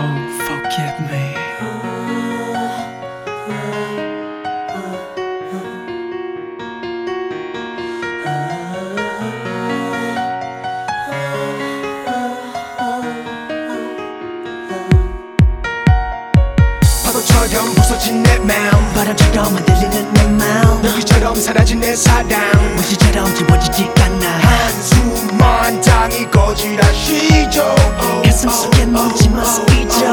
forgive me. 파도처럼 부서진 내 마음, 바람처럼 흔들리는 내 마음, 너희처럼 사라진 내 사랑, 무시처럼 지워지지 않아. 한숨만 당이 거지라시죠. 가슴 속에 묻지마 스피죠.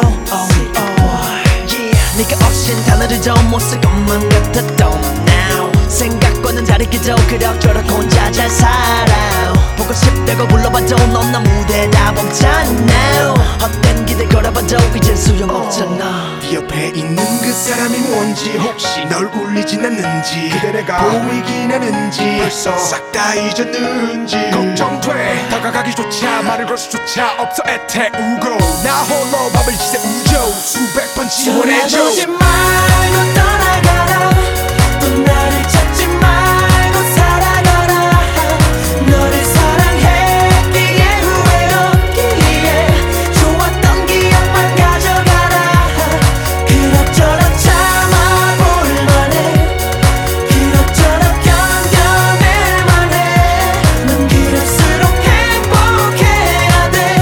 네가 없인 단어를 좀 못 쓸 것만 같았던 now. 생각과는 다르게도 그럭저럭 혼자 잘 살아. 보고 싶다고 불러봐도 넌 나 무대다 멈췄나. 헛된 기대 걸어봐도 이젠 소용없잖아. 네 옆에 있는 그 사람이 뭔지, 혹시 널 울리진 않는지, 그대 내가 보이긴 하는지, 벌써 싹 다 잊었는지 걱정돼. 다가가기조차 말을 걸 수조차 없어 애태우고, 나 홀로 밥을 지새우죠. 수백 번 지원해줘. 떠나보지 말고 떠나가라. 또 나를 찾지 말고 살아가라. 너를 사랑했기에 후회 없기에 좋았던 기억만 가져가라. 그럭저럭 참아볼 만해. 그럭저럭 견뎌낼 만해. 넌 그럴수록 행복해야 돼.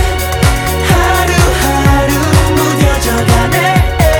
하루하루 무뎌져가네.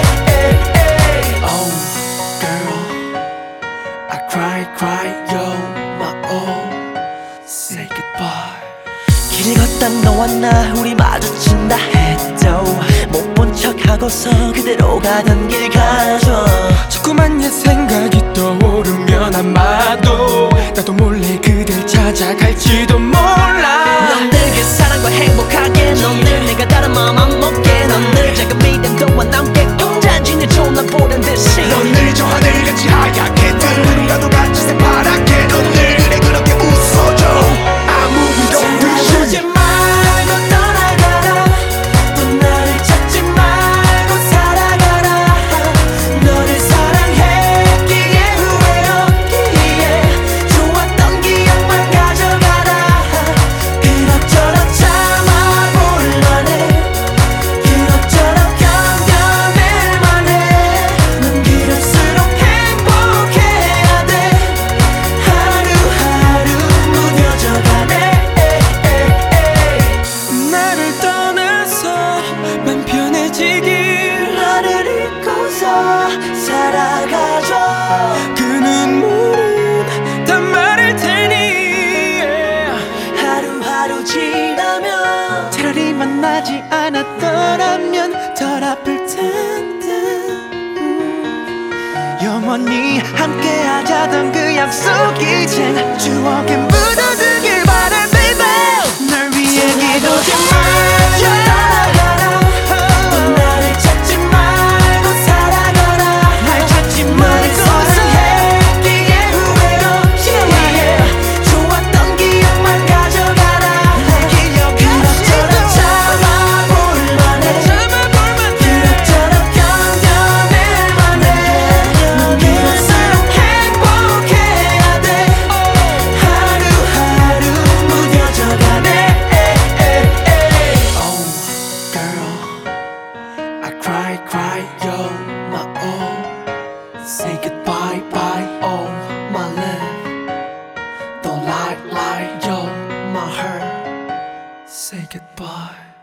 Oh girl, I cry, yo, my all. Say goodbye. 길 걷다 너와 나 우리 마주친다 해도 못 본 척하고서 그대로 가던 길 가죠. 자꾸만 옛 생각이 떠오르면 아마도 나도 몰래 그댈 찾아갈지도 몰라. 넌 늘 그 사랑과 행복하게, 넌 늘 내가 다른 마음 안 먹게, 넌 늘 작은 믿음도와 남게 단지 내 좋은 날 보란 듯이. 넌 늘 저 하늘같이 하얗게, 누군가도 같이 새파랗게, 넌 늘 그래 그렇게 웃어줘. 아무 일 없듯이. 떠나보지 말고 떠나가라. 또 나를 찾지 말고 살아가라. 너를 사랑했기에 후회 없기에 좋았던 기억만 가져가라. 그럭저럭 참아볼 만해. 그럭저럭 견뎌낼 만해. 넌 그럴수록 행복해야 돼. 하루하루 무뎌져가네. 나를 떠나서 맘 편해지길, 나를 잊고서 살아가줘. 그 눈물은 다 마를 테니. 하루하루 지나면 차라리 만나지 않았더라면 덜 아플 텐데. 영원히 함께하자던 그 약속 이젠 추억에 묻어두길 바래 baby. 널 위해 기도지 말고 떠나가라. 또 나를 찾지 말고 살아가라. 날 찾지 말고 사랑했기에 후회 없기에 좋았던 기억만 가져가라. 내 기억 그럭저럭 참아볼 만해. 그럭저럭 견뎌낼 만해. 넌 그럴수록 행복해야 돼. 하루하루 무뎌져가네. Oh girl, I cry, yo, my all. Say goodbye, bye, oh my love. Don't lie, yo, my heart. Say goodbye.